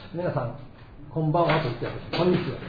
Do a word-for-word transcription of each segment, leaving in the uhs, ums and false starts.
皆さんこんばんはと言ってこんにちは。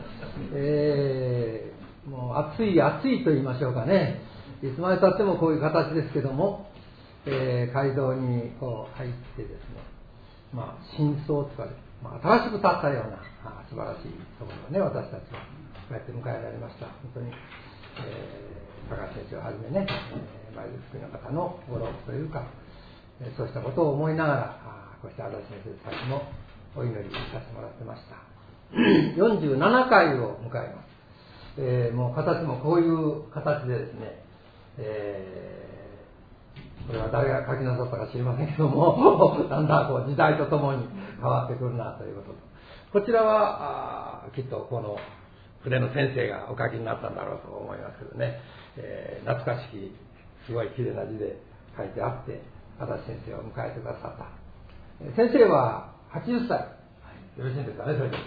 えー、もう暑い暑いと言いましょうかね。いつまでたってもこういう形ですけども、えー、街道にこう入ってですね、まあ新装とかで、まあ、新しく建ったようなあ素晴らしいところをね、私たちはこうやって迎えられました。本当に、えー、高橋先生をはじめね、えー、前づくりの方のご労苦というか、えー、そうしたことを思いながら、あこうして足立先生たちもお祈りさせてもらってました。よんじゅうななかいを迎えます。えー、もう形もこういう形でですね、えー、これは誰が書きなさったか知りませんけどもだんだんこう時代とともに変わってくるなということと、こちらはあきっとこの筆の先生がお書きになったんだろうと思いますけどね、えー、懐かしきすごい綺麗な字で書いてあって足立先生を迎えてくださった。先生ははちじゅっさい、よろしいんですかね、それで、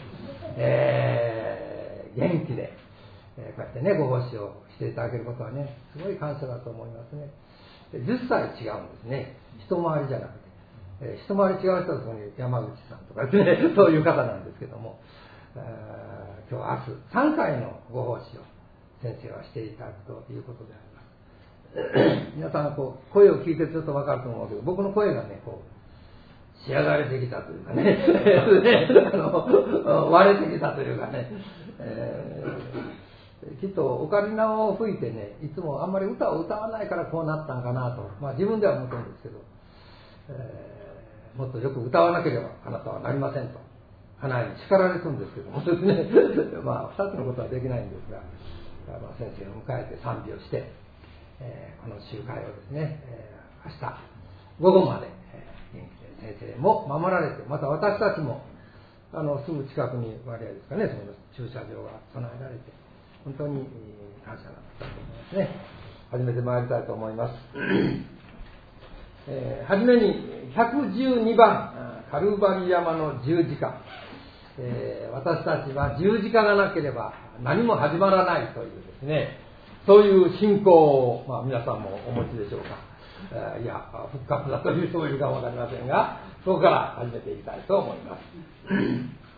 えー、元気で、えー、こうやってねご奉仕をしていただけることはねすごい感謝だと思いますね。じゅっさい違うんですね、一回りじゃなくて、えー、一回り違う人はそこに山口さんとかですねそういう方なんですけども、えー、今日明日さんかいのご奉仕を先生はしていただくということであります。皆さんこう声を聞いてちょっと分かると思うけど、僕の声がねこう仕上がれてきたというかねあの割れてきたというかね、えー、きっとオカリナを吹いてね、いつもあんまり歌を歌わないからこうなったんかなと、まあ、自分では思ってるんですけど、えー、もっとよく歌わなければあなたはなりませんと花に叱られるんですけどもですねまあふたつのことはできないんですが、まあ、先生を迎えて賛美をして、えー、この集会をですね、えー、明日午後まで、えー、元気で先生も守られて、また私たちもあのすぐ近くに割合ですかね、その駐車場が備えられて本当に感謝だったと思いますね。始めてまいりたいと思います。えー、はじめにひゃくじゅうにばんカルバリ山の十字架、えー、私たちは十字架がなければ何も始まらないというですね、そういう信仰を、まあ、皆さんもお持ちでしょうか。いや復活だという人もいるかもわかりませんが、そこから始めていきたいと思います。